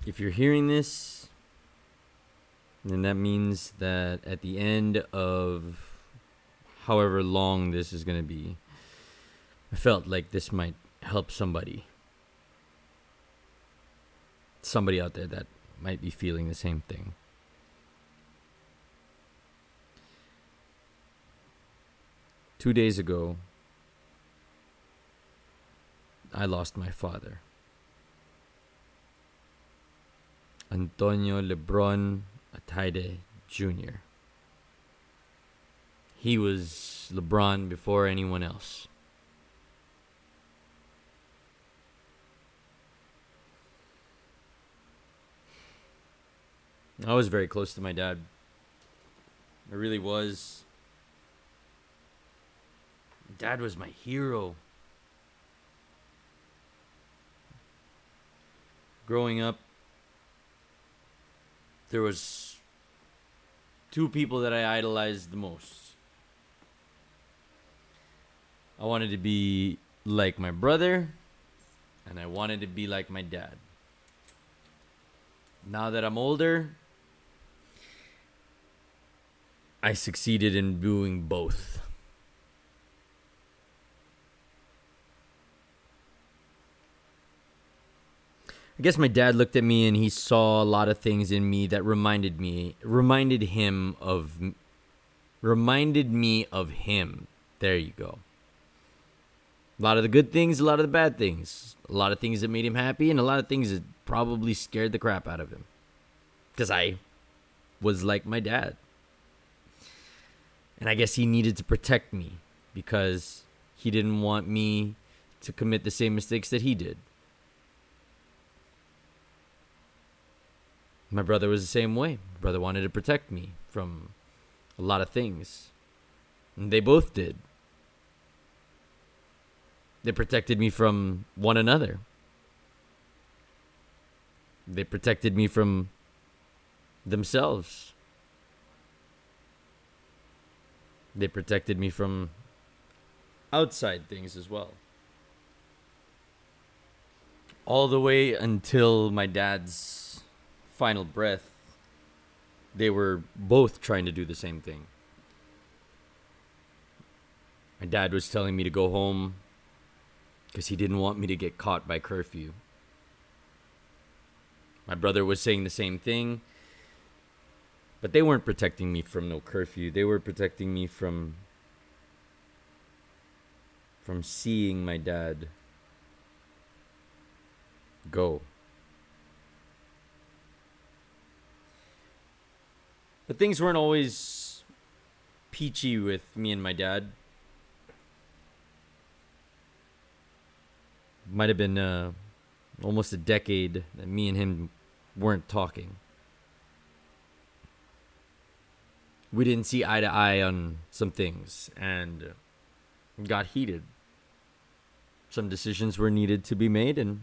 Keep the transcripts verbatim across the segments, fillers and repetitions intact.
if you're hearing this, then that means that at the end of however long this is going to be, I felt like this might help somebody. Somebody out there that might be feeling the same thing. Two days ago, I lost my father. Antonio Lebron Ataide Junior He was LeBron before anyone else. I was very close to my dad. I really was. Dad was my hero. Growing up, there was two people that I idolized the most. I wanted to be like my brother, and I wanted to be like my dad. Now that I'm older, I succeeded in doing both. I guess my dad looked at me and he saw a lot of things in me that reminded me, reminded him of, reminded me of him. There you go. A lot of the good things, a lot of the bad things. A lot of things that made him happy and a lot of things that probably scared the crap out of him. Because I was like my dad. And I guess he needed to protect me because he didn't want me to commit the same mistakes that he did. My brother was the same way. My brother wanted to protect me from a lot of things. And they both did. They protected me from one another. They protected me from themselves. They protected me from outside things as well. All the way until my dad's final breath, they were both trying to do the same thing. My dad was telling me to go home because he didn't want me to get caught by curfew. My brother was saying the same thing, but they weren't protecting me from no curfew. They were protecting me from from seeing my dad go. But things weren't always peachy with me and my dad. Might have been uh, almost a decade that me and him weren't talking. We didn't see eye to eye on some things and got heated. Some decisions were needed to be made and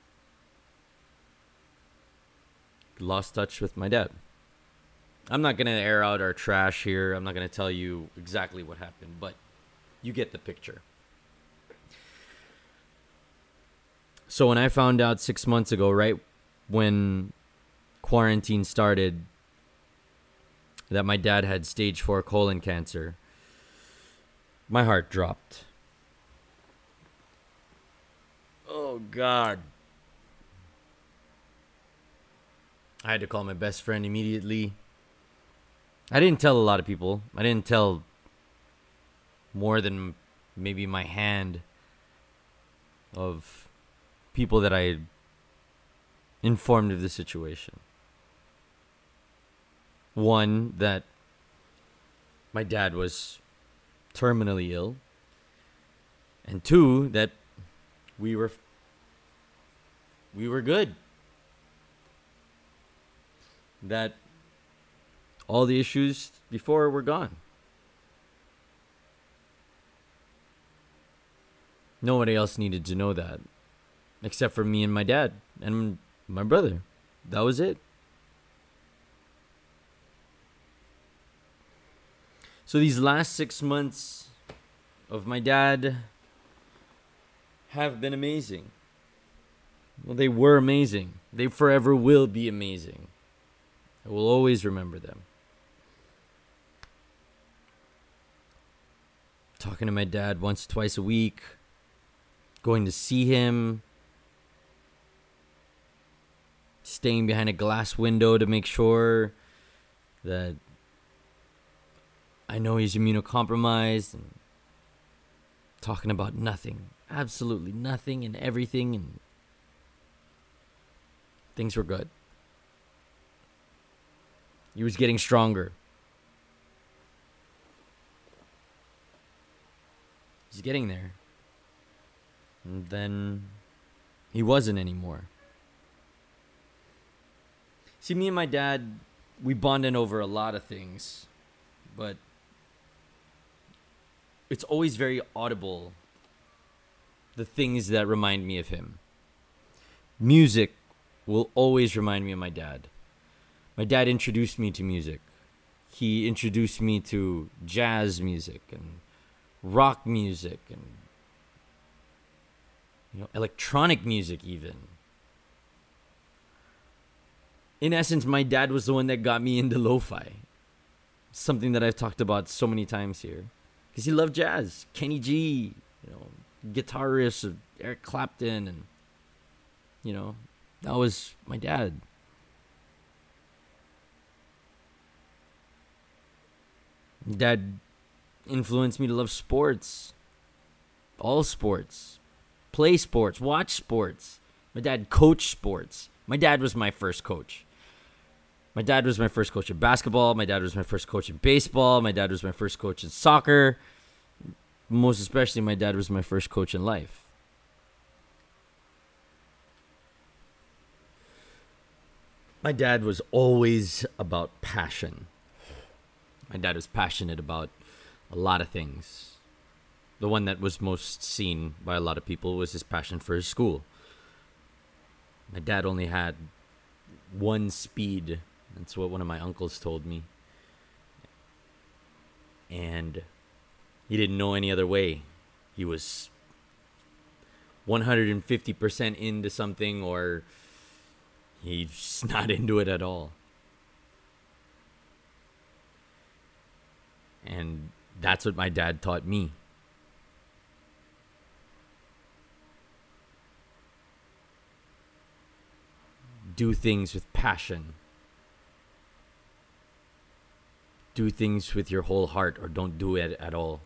lost touch with my dad. I'm not going to air out our trash here. I'm not going to tell you exactly what happened, but you get the picture. So when I found out six months ago, right when quarantine started, that my dad had stage four colon cancer, my heart dropped. Oh, God. I had to call my best friend immediately. I didn't tell a lot of people. I didn't tell more than maybe my hand of people that I informed of the situation. One, that my dad was terminally ill. And two, that we were we were good. That all the issues before were gone. Nobody else needed to know that. Except for me and my dad and my brother. That was it. So these last six months of my dad have been amazing. Well, they were amazing. They forever will be amazing. I will always remember them. Talking to my dad once, twice a week. Going to see him. Staying behind a glass window to make sure that I know he's immunocompromised. And talking about nothing. Absolutely nothing and everything. And things were good. He was getting stronger. He's getting there. And then he wasn't anymore. See, me and my dad, we bonded over a lot of things. But it's always very audible, the things that remind me of him. Music will always remind me of my dad. My dad introduced me to music. He introduced me to jazz music and rock music and, you know, electronic music even. In essence, my dad was the one that got me into lo-fi. Something that I've talked about so many times here. Because he loved jazz. Kenny G, you know, guitar riffs of Eric Clapton, and, you know, that was my dad. Dad influenced me to love sports. All sports. Play sports. Watch sports. My dad coached sports. My dad was my first coach. My dad was my first coach in basketball. My dad was my first coach in baseball. My dad was my first coach in soccer. Most especially, my dad was my first coach in life. My dad was always about passion. My dad was passionate about a lot of things. The one that was most seen by a lot of people was his passion for his school. My dad only had one speed. That's what one of my uncles told me. And he didn't know any other way. He was one hundred fifty percent into something, or he's not into it at all. And that's what my dad taught me. Do things with passion. Do things with your whole heart, or don't do it at all.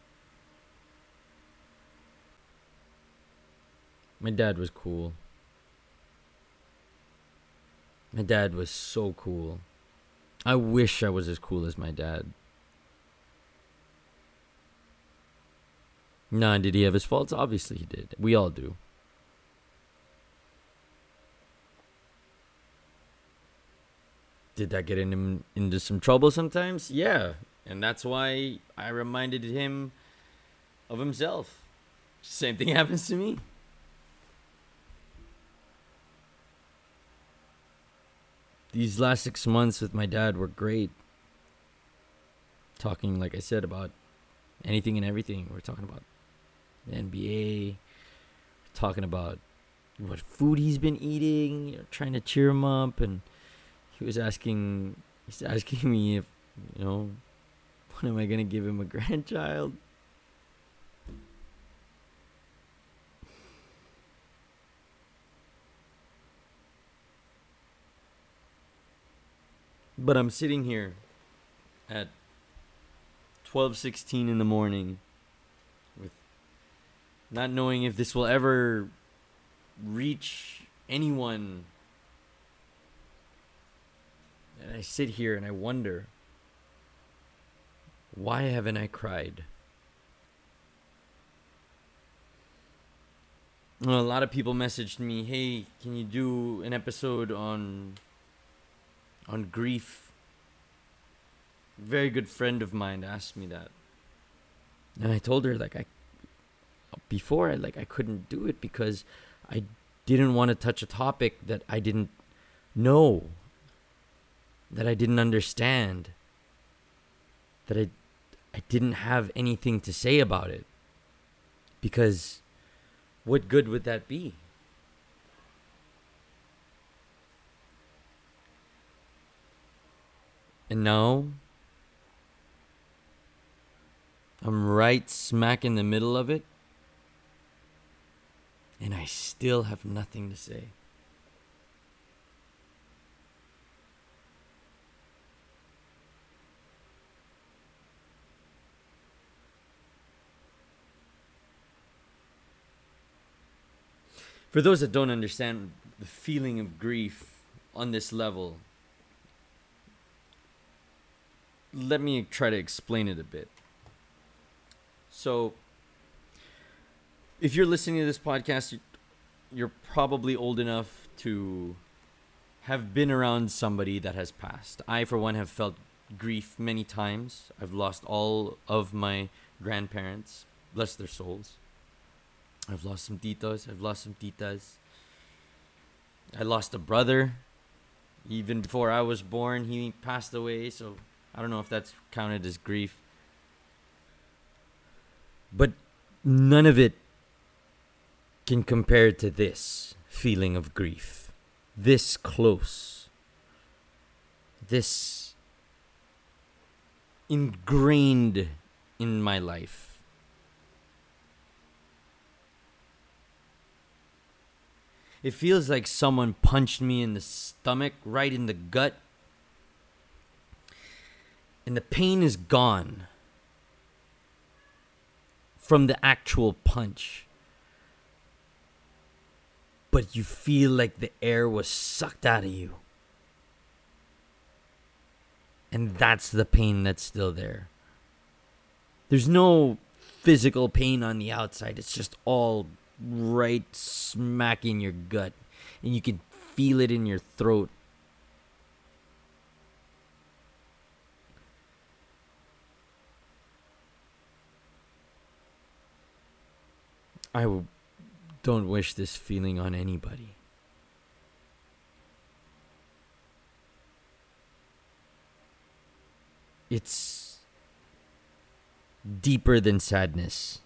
My dad was cool. My dad was so cool. I wish I was as cool as my dad. Nah, did he have his faults? Obviously he did. We all do. Did that get him into some trouble sometimes? Yeah. And that's why I reminded him of himself. Same thing happens to me. These last six months with my dad were great. Talking, like I said, about anything and everything. We're talking about the N B A. We're talking about what food he's been eating. You know, trying to cheer him up. And he was asking, he's asking me if, you know, when am I going to give him a grandchild? But I'm sitting here at twelve sixteen in the morning with not knowing if this will ever reach anyone. And I sit here and I wonder, why haven't I cried? Well, a lot of people messaged me, hey, can you do an episode on on grief? A very good friend of mine asked me that. And I told her, like, I before I like I couldn't do it because I didn't want to touch a topic that I didn't know, that I didn't understand, that I I didn't have anything to say about it. Because what good would that be? And now, I'm right smack in the middle of it, and I still have nothing to say. For those that don't understand the feeling of grief on this level, let me try to explain it a bit. So, if you're listening to this podcast, you're probably old enough to have been around somebody that has passed. I, for one, have felt grief many times. I've lost all of my grandparents, bless their souls. I've lost some titos. I've lost some titas. I lost a brother. Even before I was born, he passed away. So I don't know if that's counted as grief. But none of it can compare to this feeling of grief. This close. This ingrained in my life. It feels like someone punched me in the stomach, right in the gut. And the pain is gone from the actual punch. But you feel like the air was sucked out of you. And that's the pain that's still there. There's no physical pain on the outside. It's just all right smack in your gut. And you can feel it in your throat. I w- don't wish this feeling on anybody. It's deeper than sadness.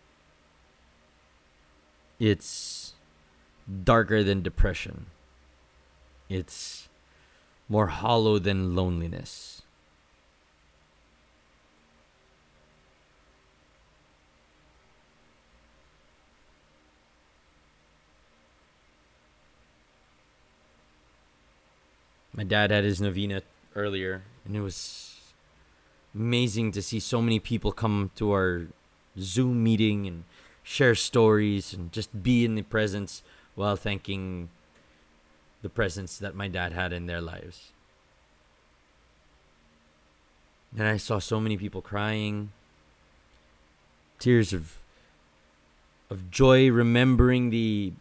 It's darker than depression. It's more hollow than loneliness. My dad had his novena earlier, and it was amazing to see so many people come to our Zoom meeting and share stories and just be in the presence while thanking the presence that my dad had in their lives. And I saw so many people crying, tears of of joy, remembering the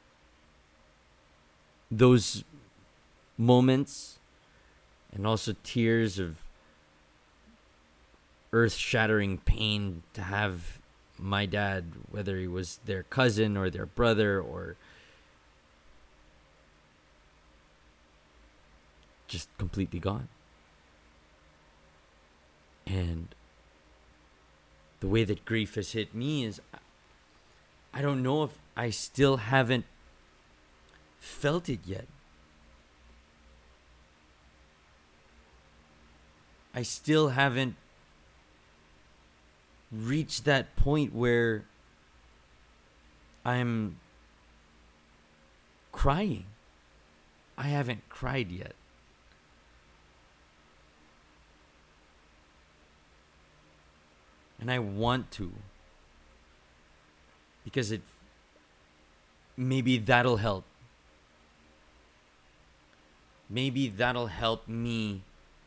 those moments, and also tears of earth-shattering pain to have my dad, whether he was their cousin or their brother or just completely gone. And the way that grief has hit me is, I don't know if I still haven't felt it yet. I still haven't reached that point where I'm crying. I haven't cried yet. And I want to. Because it maybe that'll help. Maybe that'll help me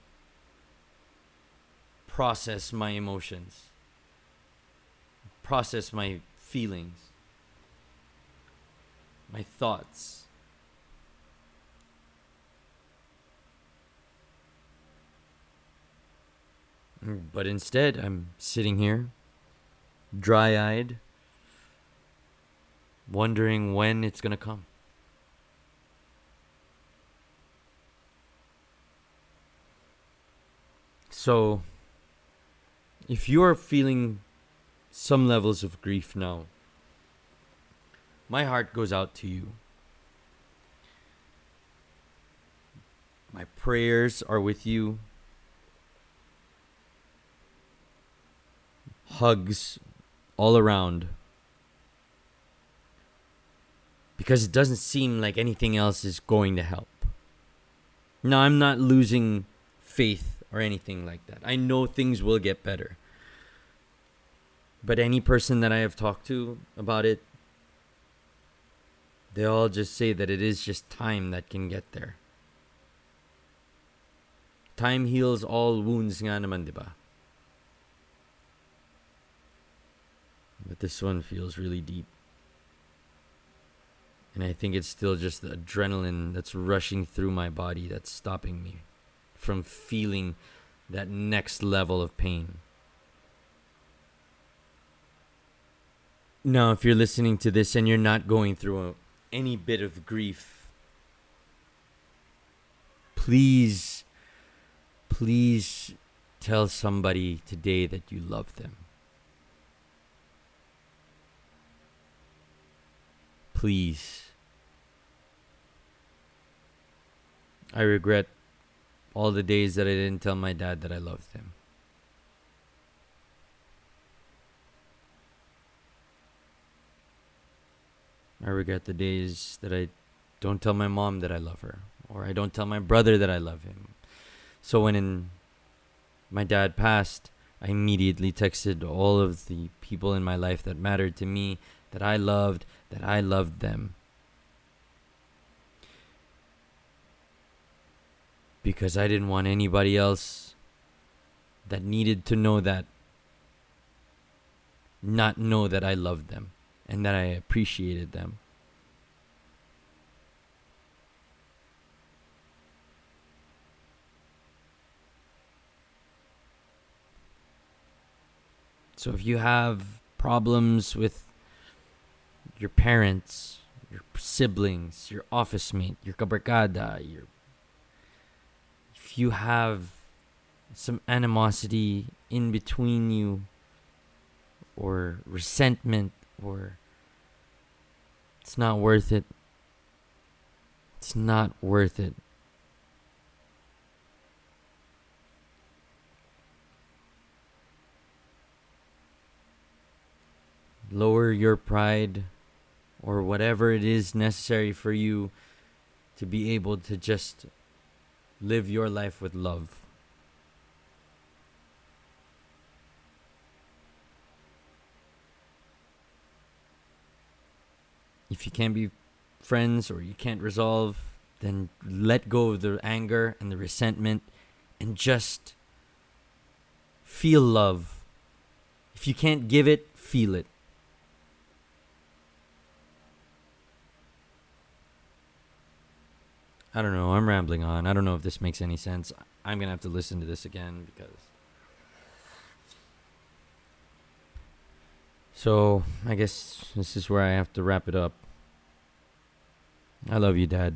process my emotions, process my feelings, my thoughts. But instead, I'm sitting here, dry-eyed, wondering when it's gonna come. So, if you're feeling some levels of grief now, my heart goes out to you. My prayers are with you. hugs all around. Because it doesn't seem like anything else is going to help. Now, I'm not losing faith or anything like that. I know things will get better. But any person that I have talked to about it, they all just say that it is just time that can get there. Time heals all wounds nga naman, di ba? But this one feels really deep. And I think it's still just the adrenaline that's rushing through my body that's stopping me from feeling that next level of pain. Now, if you're listening to this and you're not going through a, any bit of grief, please, please tell somebody today that you love them. Please. I regret all the days that I didn't tell my dad that I loved him. I regret the days that I don't tell my mom that I love her, or I don't tell my brother that I love him. So when in my dad passed, I immediately texted all of the people in my life that mattered to me, that I loved, that I loved them. Because I didn't want anybody else that needed to know that, not know that I loved them and that I appreciated them. So if you have problems with your parents, your siblings, your office mate, your kabarkada, your if you have some animosity in between you, or resentment, or it's not worth it. It's not worth it. Lower your pride, or whatever it is necessary for you to be able to just live your life with love. If you can't be friends or you can't resolve, then let go of the anger and the resentment and just feel love. If you can't give it, feel it. I don't know. I'm rambling on. I don't know if this makes any sense. I'm going to have to listen to this again because... So, I guess this is where I have to wrap it up. I love you, Dad.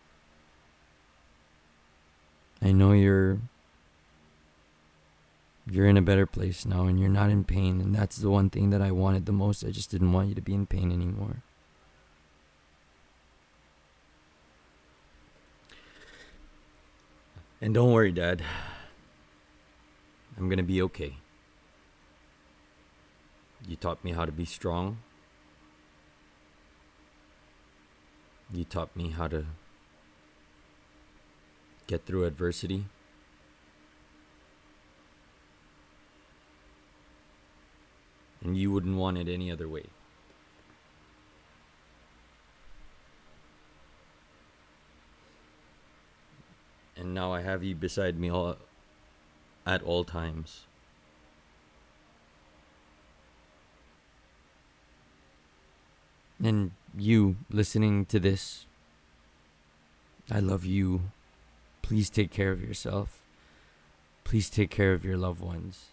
I know you're... You're in a better place now and you're not in pain. And that's the one thing that I wanted the most. I just didn't want you to be in pain anymore. And don't worry, Dad. I'm gonna be okay. You taught me how to be strong. You taught me how to get through adversity. And you wouldn't want it any other way. And now I have you beside me all, at all times. And you listening to this, I love you. Please take care of yourself. Please take care of your loved ones.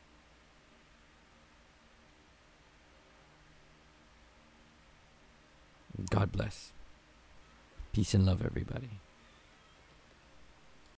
God bless. Peace and love, everybody.